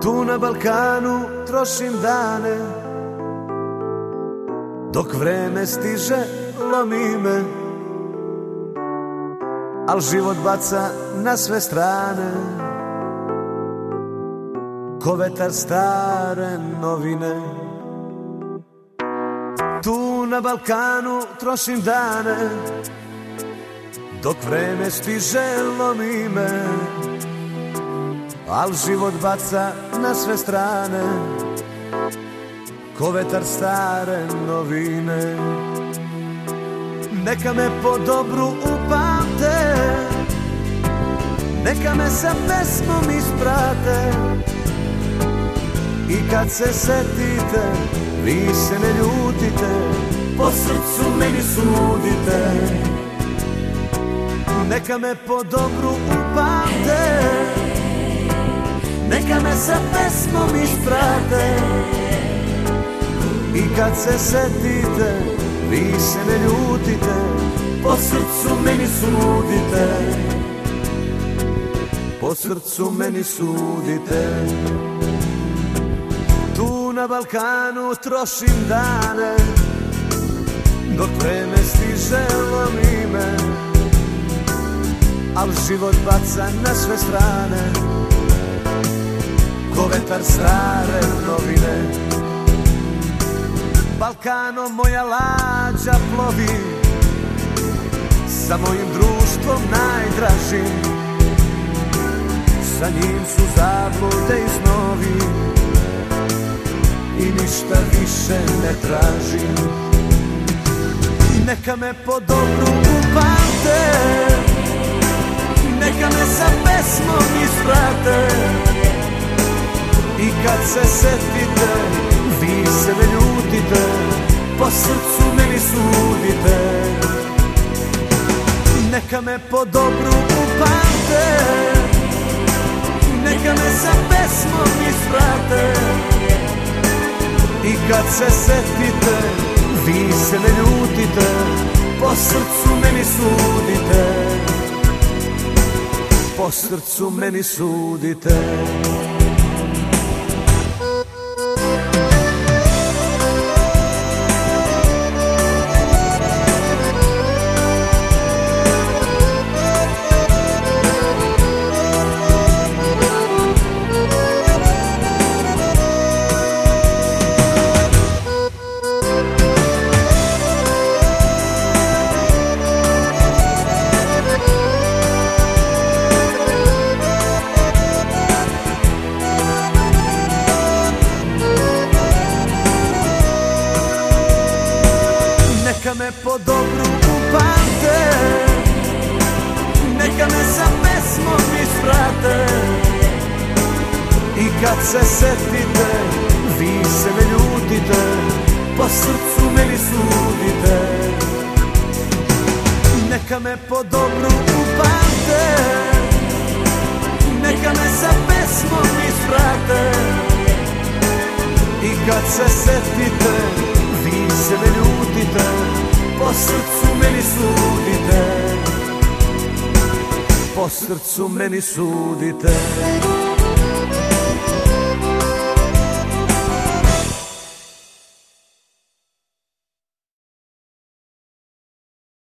Tu na Balkanu trošim dane, dok vreme stiže lomi me, al život baca na sve strane, ko vetar stare novine. Tu na Balkanu trošim dane, dok vreme stiže lomi me, al život baca na sve strane, ko vetar stare novine. Neka me po dobru upamte, neka me sa pesmom isprate, i kad se setite, vi se ne ljutite, po srcu meni sudite. Neka me po dobru upamte, neka me sa pesmom isprate, i kad se setite, vi se ne ljutite, po srcu meni sudite, po srcu meni sudite. Tu na Balkanu trošim dane, dok vreme stiže lomi me, al život baca na sve strane, ko vetar stare novine. Balkanom moja lađa plovi, sa mojim društvom najdražim, sa njim su zablude i snovi, i ništa više ne tražim. Neka me po dobru upamte, neka me sa pesmom isprate, i kad se setite, vi se ne ljutite, po srcu meni sudite. Neka me po dobru upamte, neka me sa pesmom isprate, i kad se setite, vi se ne ljutite, po srcu meni sudite, po srcu meni sudite. Neka me po dobru upamte, neka me sa pesmom isprate, i kad se setite, vi se ne ljutite, po srcu meni sudite. Neka me po dobru upamte, neka me sa pesmom isprate, i kad se setite, vi se ne ljutite, po srcu meni sudite, po srcu meni sudite.